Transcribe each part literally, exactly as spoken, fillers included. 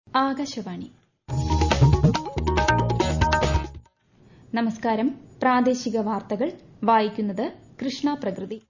ആകാശവാണി. നമസ്കാരം. പ്രാദേശിക വാർത്തകൾ വായിക്കുന്നത് കൃഷ്ണ പ്രകൃതി.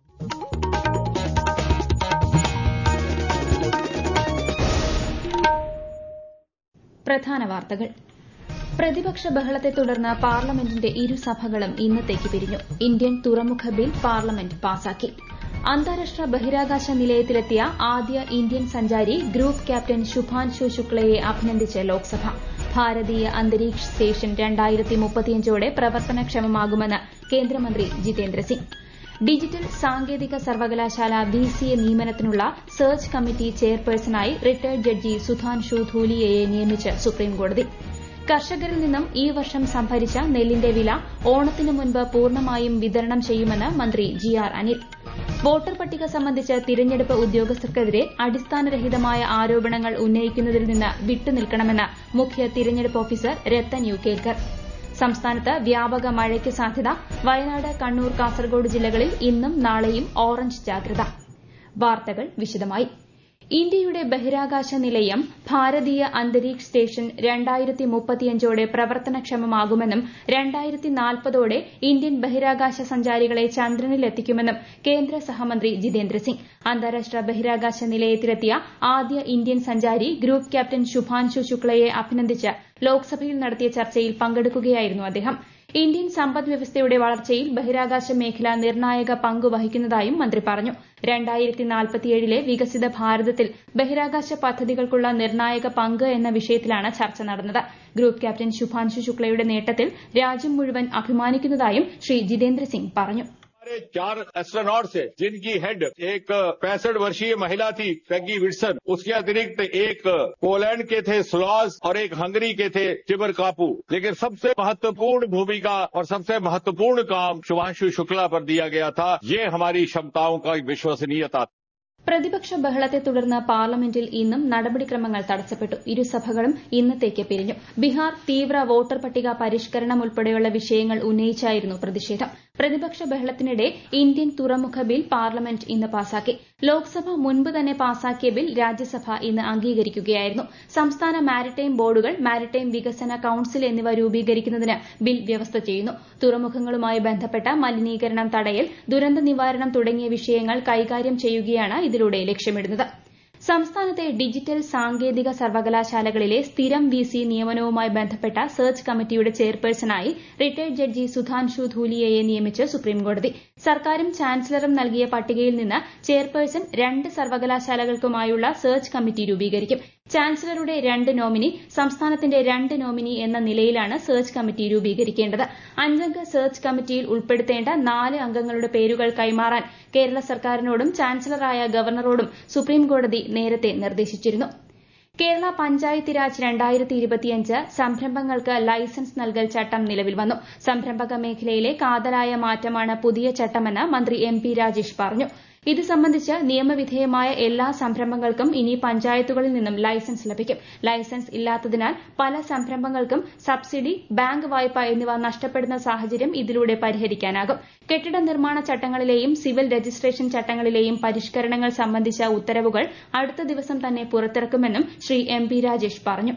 പ്രധാന വാർത്തകൾ. പ്രതിപക്ഷ ബഹളത്തെ തുടർന്ന് പാർലമെന്റിന്റെ ഇരുസഭകളും ഇന്നത്തേക്ക് പിരിഞ്ഞു. ഇന്ത്യൻ തുറമുഖ ബിൽ പാർലമെന്റ് പാസാക്കി. അന്താരാഷ്ട്ര ബഹിരാകാശ നിലയത്തിലെത്തിയ ആദ്യ ഇന്ത്യൻ സഞ്ചാരി ഗ്രൂപ്പ് ക്യാപ്റ്റൻ ശുഭാൻശു ശുക്ലയെ അഭിനന്ദിച്ച് ലോക്സഭ. ഭാരതീയ അന്തരീക്ഷ സ്റ്റേഷൻ രണ്ടായിരത്തി മുപ്പത്തിയഞ്ചോടെ പ്രവർത്തനക്ഷമമാകുമെന്ന് കേന്ദ്രമന്ത്രി ജിതേന്ദ്ര സിംഗ്. ഡിജിറ്റൽ സാങ്കേതിക സർവകലാശാല വിസിഎ നിയമനത്തിനുള്ള സെർച്ച് കമ്മിറ്റി ചെയർപേഴ്സണായി റിട്ടയർഡ് ജഡ്ജി സുധാൻഷു ധൂലിയയെ നിയമിച്ച് സുപ്രീംകോടതി. കർഷകരിൽ നിന്നും ഈ വർഷം സംഭരിച്ച നെല്ലിന്റെ വില ഓണത്തിനു മുൻപ് പൂർണ്ണമായും വിതരണം ചെയ്യുമെന്ന് മന്ത്രി ജി ആർ അനിൽ. വോട്ടർ പട്ടിക സംബന്ധിച്ച് തിരഞ്ഞെടുപ്പ് ഉദ്യോഗസ്ഥർക്കെതിരെ അടിസ്ഥാനരഹിതമായ ആരോപണങ്ങൾ ഉന്നയിക്കുന്നതിൽ നിന്ന് വിട്ടുനിൽക്കണമെന്ന് മുഖ്യ തിരഞ്ഞെടുപ്പ് ഓഫീസർ രത്തൻ യു കേൽക്കർ. സംസ്ഥാനത്ത് വ്യാപക മഴയ്ക്ക് സാധ്യത. വയനാട്, കണ്ണൂർ, കാസർഗോഡ് ജില്ലകളിൽ ഇന്നും നാളെയും ഓറഞ്ച് ജാഗ്രത. വാർത്തകൾ വിശദമായി. ഇന്ത്യയുടെ ബഹിരാകാശ നിലയം ഭാരതീയ അന്തരീക്ഷ സ്റ്റേഷൻ രണ്ടായിരത്തി മുപ്പത്തിയഞ്ചോടെ പ്രവർത്തനക്ഷമമാകുമെന്നും രണ്ടായിരത്തി നാൽപ്പതോടെ ഇന്ത്യൻ ബഹിരാകാശ സഞ്ചാരികളെ ചന്ദ്രനിലെത്തിക്കുമെന്നും കേന്ദ്ര സഹമന്ത്രി ജിതേന്ദ്ര സിംഗ്. അന്താരാഷ്ട്ര ബഹിരാകാശ നിലയത്തിലെത്തിയ ആദ്യ ഇന്ത്യൻ സഞ്ചാരി ഗ്രൂപ്പ് ക്യാപ്റ്റൻ ശുഭാൻശു ശുക്ലയെ അഭിനന്ദിച്ച് ലോക്സഭയിൽ നടത്തിയ ചർച്ചയിൽ പങ്കെടുക്കുകയായിരുന്നു അദ്ദേഹം. ഇന്ത്യൻ സമ്പദ് വ്യവസ്ഥയുടെ വളർച്ചയിൽ ബഹിരാകാശ മേഖല നിർണായക പങ്ക് വഹിക്കുന്നതായും മന്ത്രി പറഞ്ഞു. രണ്ടായിരത്തി നാൽപ്പത്തിയേഴിലെ വികസിത ഭാരതത്തിൽ ബഹിരാകാശ പദ്ധതികൾക്കുള്ള നിർണായക പങ്ക് എന്ന വിഷയത്തിലാണ് ചർച്ച നടന്നത്. ഗ്രൂപ്പ് ക്യാപ്റ്റൻ ശുഭാൻശു ശുക്ലയുടെ നേട്ടത്തിൽ രാജ്യം മുഴുവൻ അഭിമാനിക്കുന്നതായും ശ്രീ ജിതേന്ദ്ര സിംഗ് പറഞ്ഞു. चार एस्ट्रोनॉट्स है जिनकी हेड एक पैंसठ वर्षीय महिला थी पेगी विल्सन. उसके अतिरिक्त एक पोलैंड के थे स्लॉज और एक हंगरी के थे टिबर कापू. लेकिन सबसे महत्वपूर्ण भूमिका और सबसे महत्वपूर्ण काम शुभांशु शुक्ला पर दिया गया था. ये हमारी क्षमताओं का विश्वसनीयता. പ്രതിപക്ഷ ബഹളത്തെ തുടർന്ന് പാർലമെന്റിൽ ഇന്നും നടപടിക്രമങ്ങൾ തടസ്സപ്പെട്ടു. ഇരുസഭകളും ഇന്നത്തേക്ക് പിരിഞ്ഞു. ബീഹാർ തീവ്ര വോട്ടർ പട്ടിക പരിഷ്കരണം ഉൾപ്പെടെയുള്ള വിഷയങ്ങൾ ഉന്നയിച്ചായിരുന്നു പ്രതിഷേധം. പ്രതിപക്ഷ ബഹളത്തിനിടെ ഇന്ത്യൻ തുറമുഖ ബിൽ പാർലമെന്റ് ഇന്ന് പാസാക്കി. ലോക്സഭ മുൻപ് തന്നെ പാസാക്കിയ ബിൽ രാജ്യസഭ ഇന്ന് അംഗീകരിക്കുകയായിരുന്നു. സംസ്ഥാന മാരിടൈം ബോർഡുകൾ, മാരിടൈം വികസന കൌൺസിൽ എന്നിവ രൂപീകരിക്കുന്നതിന് ബിൽ വ്യവസ്ഥ ചെയ്യുന്നു. തുറമുഖങ്ങളുമായി ബന്ധപ്പെട്ട മലിനീകരണം തടയൽ, ദുരന്ത നിവാരണം തുടങ്ങിയ വിഷയങ്ങൾ കൈകാര്യം ചെയ്യുകയാണ് ഇതിലൂടെ ലക്ഷ്യമിടുന്നത്. സംസ്ഥാനത്തെ ഡിജിറ്റൽ സാങ്കേതിക സർവകലാശാലകളിലെ സ്ഥിരം വിസി നിയമനവുമായി ബന്ധപ്പെട്ട സെർച്ച് കമ്മിറ്റിയുടെ ചെയർപേഴ്സണായി റിട്ടയർഡ് ജഡ്ജി സുധാൻഷു ധൂലിയയെ നിയമിച്ച് സുപ്രീംകോടതി. സർക്കാരും ചാൻസലറും നൽകിയ പട്ടികയിൽ നിന്ന് ചെയർപേഴ്സൺ രണ്ട് സർവകലാശാലകൾക്കുമായുള്ള സെർച്ച് കമ്മിറ്റി രൂപീകരിക്കും. ചാൻസലറുടെ രണ്ട് നോമിനി, സംസ്ഥാനത്തിന്റെ രണ്ട് നോമിനി എന്ന നിലയിലാണ് സെർച്ച് കമ്മിറ്റി രൂപീകരിക്കേണ്ടത്. അഞ്ചംഗ സെർച്ച് കമ്മിറ്റിയിൽ ഉൾപ്പെടുത്തേണ്ട നാല് അംഗങ്ങളുടെ പേരുകൾ കൈമാറാൻ കേരള സർക്കാരിനോടും ചാൻസലറായ ഗവർണറോടും സുപ്രീംകോടതി നേരത്തെ നിർദ്ദേശിച്ചിരുന്നു. കേരള പഞ്ചായത്ത് രാജ് രണ്ടായിരത്തി ഇരുപത്തിയഞ്ച് സംരംഭങ്ങൾക്ക് ലൈസൻസ് നൽകൽ ചട്ടം നിലവിൽ വന്നു. സംരംഭക മേഖലയിലെ കാതലായ മാറ്റമാണ് പുതിയ ചട്ടമെന്ന് മന്ത്രി എം പി രാജേഷ് പറഞ്ഞു. ഇത് സംബന്ധിച്ച് നിയമവിധേയമായ എല്ലാ സംരംഭങ്ങൾക്കും ഇനി പഞ്ചായത്തുകളിൽ നിന്നും ലൈസൻസ് ലഭിക്കും. ലൈസൻസ് ഇല്ലാത്തതിനാൽ പല സംരംഭങ്ങൾക്കും സബ്സിഡി, ബാങ്ക് വായ്പ എന്നിവ നഷ്ടപ്പെടുന്ന സാഹചര്യം ഇതിലൂടെ പരിഹരിക്കാനാകും. കെട്ടിട നിർമ്മാണ ചട്ടങ്ങളിലെയും സിവിൽ രജിസ്ട്രേഷൻ ചട്ടങ്ങളിലെയും പരിഷ്കരണങ്ങൾ സംബന്ധിച്ച ഉത്തരവുകൾ അടുത്ത ദിവസം തന്നെ പുറത്തിറക്കുമെന്നും ശ്രീ എം പി രാജേഷ് പറഞ്ഞു.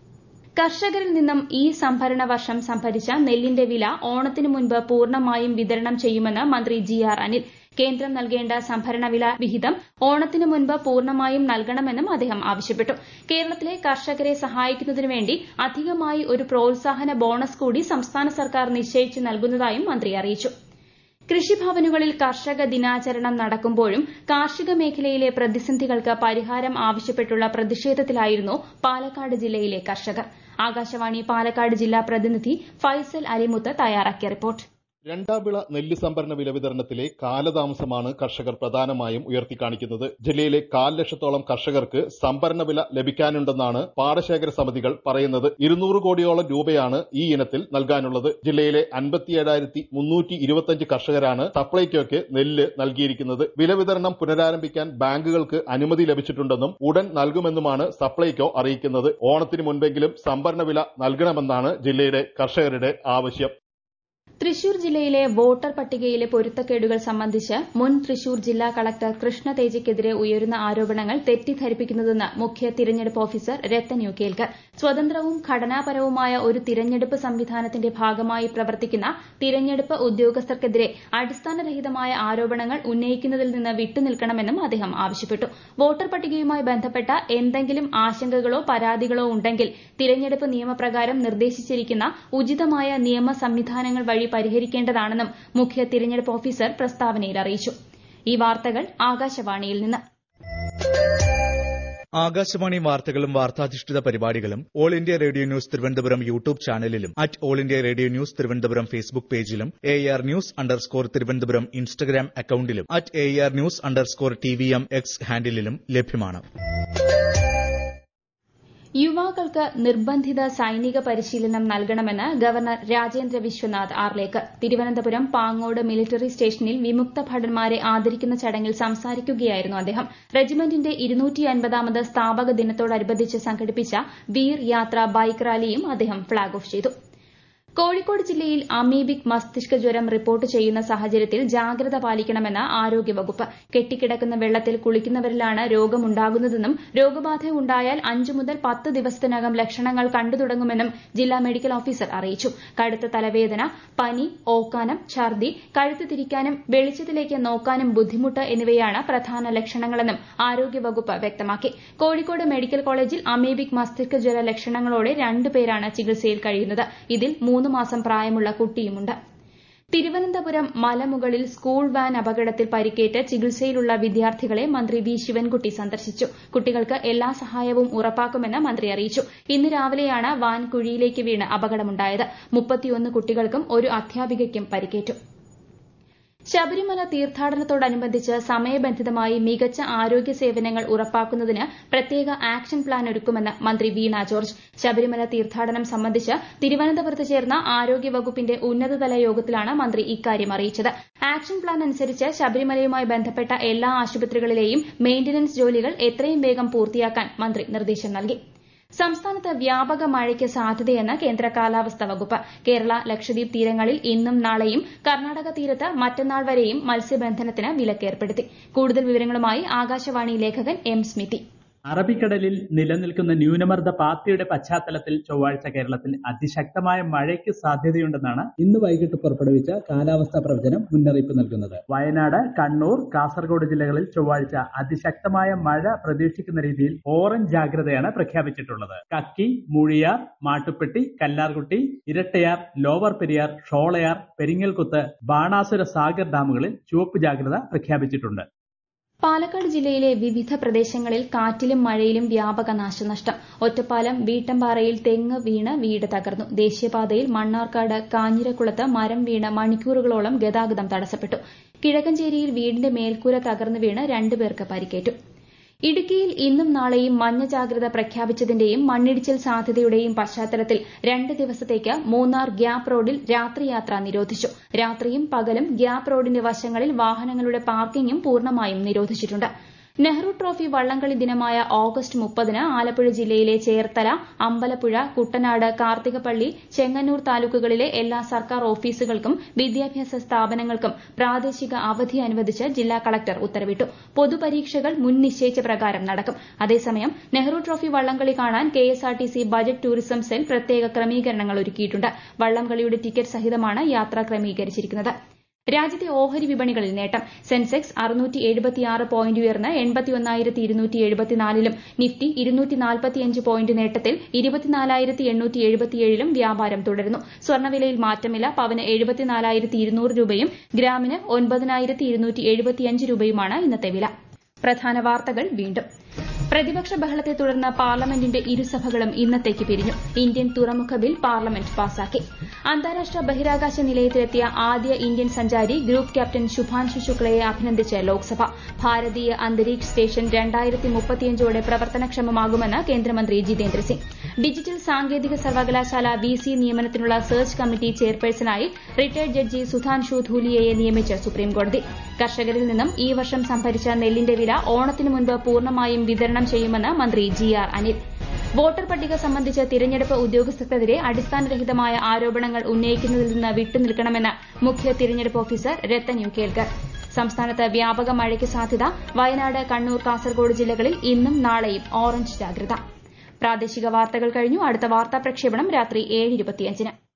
കർഷകരിൽ നിന്നും ഈ സംഭരണ വർഷം സംഭരിച്ച നെല്ലിന്റെ വില ഓണത്തിനു മുൻപ് പൂർണ്ണമായും വിതരണം ചെയ്യുമെന്ന് മന്ത്രി ജി ആർ അനിൽ. കേന്ദ്രം നൽകേണ്ട സംഭരണ വില വിഹിതം ഓണത്തിനു മുൻപ് പൂർണ്ണമായും നൽകണമെന്നും അദ്ദേഹം ആവശ്യപ്പെട്ടു. കേരളത്തിലെ കർഷകരെ സഹായിക്കുന്നതിനുവേണ്ടി അധികമായി ഒരു പ്രോത്സാഹന ബോണസ് കൂടി സംസ്ഥാന സർക്കാർ നിശ്ചയിച്ചു നൽകുന്നതായും മന്ത്രി അറിയിച്ചു. കൃഷിഭവനുകളിൽ കർഷക ദിനാചരണം നടക്കുമ്പോഴും കാർഷിക മേഖലയിലെ പ്രതിസന്ധികൾക്ക് പരിഹാരം ആവശ്യപ്പെട്ടുള്ള പ്രതിഷേധത്തിലായിരുന്നു പാലക്കാട് ജില്ലയിലെ കർഷകർ. ആകാശവാണി പാലക്കാട് ജില്ലാ പ്രതിനിധി ഫൈസൽ അലിമുത്ത് തയ്യാറാക്കിയ റിപ്പോർട്ട്. രണ്ടാം വിള നെല്ല് സംഭരണ വില വിതരണത്തിലെ കാലതാമസമാണ് കർഷകർ പ്രധാനമായും ഉയർത്തിക്കാണിക്കുന്നത്. ജില്ലയിലെ കാൽ ലക്ഷത്തോളം കർഷകർക്ക് സംഭരണ വില ലഭിക്കാനുണ്ടെന്നാണ് പാടശേഖര സമിതികൾ പറയുന്നത്. ഇരുന്നൂറ് കോടിയോളം രൂപയാണ് ഈ ഇനത്തിൽ നൽകാനുള്ളത്. ജില്ലയിലെ അൻപത്തിയേഴായിരത്തി മുന്നൂറ്റി ഇരുപത്തിയഞ്ച് കർഷകരാണ് സപ്ലൈകോയ്ക്ക് നെല്ല് നൽകിയിരിക്കുന്നത്. വില വിതരണം പുനരാരംഭിക്കാൻ ബാങ്കുകൾക്ക് അനുമതി ലഭിച്ചിട്ടുണ്ടെന്നും ഉടൻ നൽകുമെന്നുമാണ് സപ്ലൈകോ അറിയിക്കുന്നത്. ഓണത്തിന് മുൻപെങ്കിലും സംഭരണ വില നൽകണമെന്നാണ് ജില്ലയിലെ കർഷകരുടെ ആവശ്യം. തൃശൂർ ജില്ലയിലെ വോട്ടർ പട്ടികയിലെ പൊരുത്തക്കേടുകൾ സംബന്ധിച്ച് മുൻ തൃശൂർ ജില്ലാ കളക്ടർ കൃഷ്ണ തേജയ്ക്കെതിരെ ഉയരുന്ന ആരോപണങ്ങൾ തെറ്റിദ്ധരിപ്പിക്കുന്നതെന്ന് മുഖ്യ തിരഞ്ഞെടുപ്പ് ഓഫീസർ രത്തൻ യു കേൽക്കർ. സ്വതന്ത്രവും ഘടനാപരവുമായ ഒരു തിരഞ്ഞെടുപ്പ് സംവിധാനത്തിന്റെ ഭാഗമായി പ്രവർത്തിക്കുന്ന തിരഞ്ഞെടുപ്പ് ഉദ്യോഗസ്ഥർക്കെതിരെ അടിസ്ഥാനരഹിതമായ ആരോപണങ്ങൾ ഉന്നയിക്കുന്നതിൽ നിന്ന് വിട്ടുനിൽക്കണമെന്നും അദ്ദേഹം ആവശ്യപ്പെട്ടു. വോട്ടർ പട്ടികയുമായി ബന്ധപ്പെട്ട എന്തെങ്കിലും ആശങ്കകളോ പരാതികളോ ഉണ്ടെങ്കിൽ തിരഞ്ഞെടുപ്പ് നിയമപ്രകാരം നിർദ്ദേശിച്ചിരിക്കുന്ന ഉചിതമായ നിയമ സംവിധാനങ്ങൾ വഴി പരിഹരിക്കേണ്ടതാണെന്നും മുഖ്യ തിരഞ്ഞെടുപ്പ് ഓഫീസർ പ്രസ്താവനയിൽ അറിയിച്ചു. ഈ വാർത്തകൾ ആകാശവാണിയിൽ നിന്ന്. ആകാശവാണി വാർത്തകളും വാർത്താധിഷ്ഠിത പരിപാടികളും all India radio news Thiruvananthapuram YouTube ചാനലിലും at all India radio news Thiruvananthapuram Facebook പേജിലും A R news underscore Thiruvananthapuram Instagram അക്കൌണ്ടിലും at A R news underscore T V M X ഹാൻഡിലും ലഭ്യമാണ്. യുവാക്കൾക്ക് നിർബന്ധിത സൈനിക പരിശീലനം നൽകണമെന്ന് ഗവർണർ രാജേന്ദ്ര വിശ്വനാഥ് ആർലേക്കർ. തിരുവനന്തപുരം പാങ്ങോട് മിലിറ്ററി സ്റ്റേഷനിൽ വിമുക്ത ഭടന്മാരെ ആദരിക്കുന്ന ചടങ്ങിൽ സംസാരിക്കുകയായിരുന്നു അദ്ദേഹം. റെജിമെന്റിന്റെ ഇരുന്നൂറ്റി അൻപതാമത് സ്ഥാപക ദിനത്തോടനുബന്ധിച്ച് സംഘടിപ്പിച്ച വീർ യാത്ര ബൈക്ക് റാലിയും അദ്ദേഹം ഫ്ളാഗ് ഓഫ് ചെയ്തു. കോഴിക്കോട് ജില്ലയിൽ അമീബിക് മസ്തിഷ്ക ജ്വരം റിപ്പോർട്ട് ചെയ്യുന്ന സാഹചര്യത്തിൽ ജാഗ്രത പാലിക്കണമെന്ന് ആരോഗ്യവകുപ്പ്. കെട്ടിക്കിടക്കുന്ന വെള്ളത്തിൽ കുളിക്കുന്നവരിലാണ് രോഗമുണ്ടാകുന്നതെന്നും രോഗബാധ ഉണ്ടായാൽ അഞ്ചു മുതൽ പത്ത് ദിവസത്തിനകം ലക്ഷണങ്ങൾ കണ്ടുതുടങ്ങുമെന്നും ജില്ലാ മെഡിക്കൽ ഓഫീസർ അറിയിച്ചു. കടുത്ത തലവേദന, പനി, ഓക്കാനം, ഛർദി, കഴുത്ത് തിരിക്കാനും വെളിച്ചത്തിലേക്ക് നോക്കാനും ബുദ്ധിമുട്ട് എന്നിവയാണ് പ്രധാന ലക്ഷണങ്ങളെന്നും ആരോഗ്യവകുപ്പ് വ്യക്തമാക്കി. കോഴിക്കോട് മെഡിക്കൽ കോളേജിൽ അമീബിക് മസ്തിഷ്ക ജ്വര ലക്ഷണങ്ങളോടെ രണ്ടുപേരാണ് ചികിത്സയിൽ കഴിയുന്നത്. ഇതിൽ മൂന്ന് മാസം പ്രായമുള്ള കുട്ടിയുമുണ്ട്. തിരുവനന്തപുരം മലമുകളിൽ സ്കൂൾ വാൻ അപകടത്തിൽ പരിക്കേറ്റ് ചികിത്സയിലുള്ള വിദ്യാർത്ഥികളെ മന്ത്രി വി ശിവൻകുട്ടി സന്ദർശിച്ചു. കുട്ടികൾക്ക് എല്ലാ സഹായവും ഉറപ്പാക്കുമെന്ന് മന്ത്രി അറിയിച്ചു. ഇന്ന് രാവിലെയാണ് വാൻ കുഴിയിലേക്ക് വീണ് അപകടമുണ്ടായത്. മുപ്പത്തിയൊന്ന് കുട്ടികൾക്കും ഒരു അധ്യാപികയ്ക്കും പരിക്കേറ്റു. ശബരിമല തീർത്ഥാടനത്തോടനുബന്ധിച്ച് സമയബന്ധിതമായി മികച്ച ആരോഗ്യ സേവനങ്ങൾ ഉറപ്പാക്കുന്നതിന് പ്രത്യേക ആക്ഷൻ പ്ലാൻ ഒരുക്കുമെന്ന് മന്ത്രി വീണ ജോർജ്. ശബരിമല തീർത്ഥാടനം സംബന്ധിച്ച് തിരുവനന്തപുരത്ത് ചേർന്ന ആരോഗ്യവകുപ്പിന്റെ ഉന്നതതല യോഗത്തിലാണ് മന്ത്രി ഇക്കാര്യം അറിയിച്ചത്. ആക്ഷൻ പ്ലാൻ അനുസരിച്ച് ശബരിമലയുമായി ബന്ധപ്പെട്ട എല്ലാ ആശുപത്രികളിലെയും മെയിന്റനൻസ് ജോലികൾ എത്രയും വേഗം പൂർത്തിയാക്കാൻ മന്ത്രി നിർദ്ദേശം നൽകി. സംസ്ഥാനത്ത് വ്യാപക മഴയ്ക്ക് സാധ്യതയെന്ന് കേന്ദ്ര കാലാവസ്ഥാ വകുപ്പ്. കേരള, ലക്ഷദ്വീപ് തീരങ്ങളിൽ ഇന്നും നാളെയും കർണാടക തീരത്ത് മറ്റന്നാൾ വരെയും മത്സ്യബന്ധനത്തിന് വിലക്കേർപ്പെടുത്തി. കൂടുതൽ വിവരങ്ങളുമായി ആകാശവാണി ലേഖകൻ എം സ്മിതി. അറബിക്കടലിൽ നിലനിൽക്കുന്ന ന്യൂനമർദ്ദ പാത്തിയുടെ പശ്ചാത്തലത്തിൽ ചൊവ്വാഴ്ച കേരളത്തിൽ അതിശക്തമായ മഴയ്ക്ക് സാധ്യതയുണ്ടെന്നാണ് ഇന്ന് വൈകിട്ട് പുറപ്പെടുവിച്ച കാലാവസ്ഥാ പ്രവചനം മുന്നറിയിപ്പ് നൽകുന്നത്. വയനാട്, കണ്ണൂർ, കാസർഗോഡ് ജില്ലകളിൽ ചൊവ്വാഴ്ച അതിശക്തമായ മഴ പ്രതീക്ഷിക്കുന്ന രീതിയിൽ ഓറഞ്ച് ജാഗ്രതയാണ് പ്രഖ്യാപിച്ചിട്ടുള്ളത്. കക്കി, മൂഴിയാർ, മാട്ടുപ്പെട്ടി, കല്ലാർകുട്ടി, ഇരട്ടയാർ, ലോവർ പെരിയാർ, ഷോളയാർ, പെരിങ്ങൽകുത്ത്, ബാണാസുര സാഗർ ഡാമുകളിൽ ചുവപ്പ് ജാഗ്രത പ്രഖ്യാപിച്ചിട്ടുണ്ട്. പാലക്കാട് ജില്ലയിലെ വിവിധ പ്രദേശങ്ങളിൽ കാറ്റിലും മഴയിലും വ്യാപക നാശനഷ്ടം. ഒറ്റപ്പാലം വീട്ടമ്പാറയിൽ തെങ്ങ് വീണ് വീട് തകർന്നു. ദേശീയപാതയിൽ മണ്ണാർക്കാട് കാഞ്ഞിരക്കുളത്ത് മരം വീണ് മണിക്കൂറുകളോളം ഗതാഗതം തടസ്സപ്പെട്ടു. കിഴക്കഞ്ചേരിയിൽ വീടിന്റെ മേൽക്കൂര തകർന്നു വീണ് രണ്ടുപേർക്ക് പരിക്കേറ്റു. ഇടുക്കിയിൽ ഇന്നും നാളെയും മഞ്ഞ ജാഗ്രത പ്രഖ്യാപിച്ചതിന്റെയും മണ്ണിടിച്ചിൽ സാധ്യതയുടെയും പശ്ചാത്തലത്തിൽ രണ്ട് ദിവസത്തേക്ക് മൂന്നാർ ഗ്യാപ് റോഡിൽ രാത്രിയാത്ര നിരോധിച്ചു. രാത്രിയും പകലും ഗ്യാപ് റോഡിന്റെ വശങ്ങളിൽ വാഹനങ്ങളുടെ പാർക്കിംഗും പൂർണ്ണമായും നിരോധിച്ചിട്ടുണ്ട്. നെഹ്റു ട്രോഫി വള്ളംകളി ദിനമായ ഓഗസ്റ്റ് മുപ്പതിന് ആലപ്പുഴ ജില്ലയിലെ ചേർത്തല, അമ്പലപ്പുഴ, കുട്ടനാട്, കാർത്തികപ്പള്ളി, ചെങ്ങന്നൂർ താലൂക്കുകളിലെ എല്ലാ സർക്കാർ ഓഫീസുകൾക്കും വിദ്യാഭ്യാസ സ്ഥാപനങ്ങൾക്കും പ്രാദേശിക അവധി അനുവദിച്ച് ജില്ലാ കളക്ടർ ഉത്തരവിട്ടു. പൊതുപരീക്ഷകൾ മുൻ നിശ്ചയിച്ച പ്രകാരം നടക്കും. അതേസമയം നെഹ്റു ട്രോഫി വള്ളംകളി കാണാൻ കെഎസ്ആർടിസി ബജറ്റ് ടൂറിസം സെൽ പ്രത്യേക ക്രമീകരണങ്ങൾ ഒരുക്കിയിട്ടുണ്ട്. വള്ളംകളിയുടെ ടിക്കറ്റ് സഹിതമാണ് യാത്ര ക്രമീകരിച്ചിരിക്കുന്നത്. രാജ്യത്തെ ഓഹരി വിപണികളിൽ നേട്ടം. സെൻസെക്സ് അറുന്നൂറ്റി എഴുപത്തിയാറ് പോയിന്റ് ഉയർന്ന് എൺപത്തിയൊന്നായിരത്തി ഇരുന്നൂറ്റി എഴുപത്തിനാലിലും നിഫ്റ്റി ഇരുന്നൂറ്റി നാൽപ്പത്തിയഞ്ച് പോയിന്റ് നേട്ടത്തിൽ ഇരുപത്തിനാലായിരത്തി എണ്ണൂറ്റി എഴുപത്തിയേഴിലും വ്യാപാരം തുടരുന്നു. സ്വർണ്ണവിലയിൽ മാറ്റമില്ല. പവന് എഴുപത്തിനാലായിരത്തി ഇരുന്നൂറ് രൂപയും ഗ്രാമിന് ഒൻപതിനായിരത്തി ഇരുന്നൂറ്റി എഴുപത്തിയഞ്ച് രൂപയുമാണ് ഇന്നത്തെ വില. പ്രധാന വാർത്തകൾ വീണ്ടും. പ്രതിപക്ഷ ബഹളത്തെ തുടർന്ന് പാർലമെന്റിന്റെ ഇരുസഭകളും ഇന്നത്തേക്ക് പിരിഞ്ഞു. ഇന്ത്യൻ തുറമുഖ ബിൽ പാർലമെന്റ് പാസാക്കി. അന്താരാഷ്ട്ര ബഹിരാകാശ നിലയത്തിലെത്തിയ ആദ്യ ഇന്ത്യൻ സഞ്ചാരി ഗ്രൂപ്പ് ക്യാപ്റ്റൻ ശുഭാൻശു ശുക്ലയെ അഭിനന്ദിച്ച് ലോക്സഭ. ഭാരതീയ അന്തരീക്ഷ സ്റ്റേഷൻ രണ്ടായിരത്തി മുപ്പത്തിയഞ്ചോടെ പ്രവർത്തനക്ഷമമാകുമെന്ന് കേന്ദ്രമന്ത്രി ജിതേന്ദ്ര സിംഗ്. ഡിജിറ്റൽ സാങ്കേതിക സർവകലാശാല വിസി നിയമനത്തിനുള്ള സെർച്ച് കമ്മിറ്റി ചെയർപേഴ്സണായി റിട്ടയർഡ് ജഡ്ജി സുധാൻഷു ധൂലിയയെ നിയമിച്ച് സുപ്രീംകോടതി. കർഷകരിൽ നിന്നും ഈ വർഷം സംഭരിച്ച നെല്ലിന്റെ വില ഓണത്തിനു മുൻപ് പൂർണ്ണമായും വിതരണം ചെയ്യുമെന്ന് മന്ത്രി ജി ആർ അനിൽ. വോട്ടർ പട്ടിക സംബന്ധിച്ച് തിരഞ്ഞെടുപ്പ് ഉദ്യോഗസ്ഥർക്കെതിരെ അടിസ്ഥാനരഹിതമായ ആരോപണങ്ങൾ ഉന്നയിക്കുന്നതിൽ നിന്ന് വിട്ടുനിൽക്കണമെന്ന് മുഖ്യ തിരഞ്ഞെടുപ്പ് ഓഫീസർ രത്തൻ യു കേൽക്കർ. സംസ്ഥാനത്ത് വ്യാപക മഴയ്ക്ക് സാധ്യത. വയനാട്, കണ്ണൂർ, കാസർഗോഡ് ജില്ലകളിൽ ഇന്നും നാളെയും ഓറഞ്ച് ജാഗ്രത. പ്രാദേശിക വാർത്തകൾ കഴിഞ്ഞു. അടുത്ത വാർത്താ പ്രക്ഷേപണം രാത്രി ഏഴ് ഇരുപത്തിയഞ്ചിന്.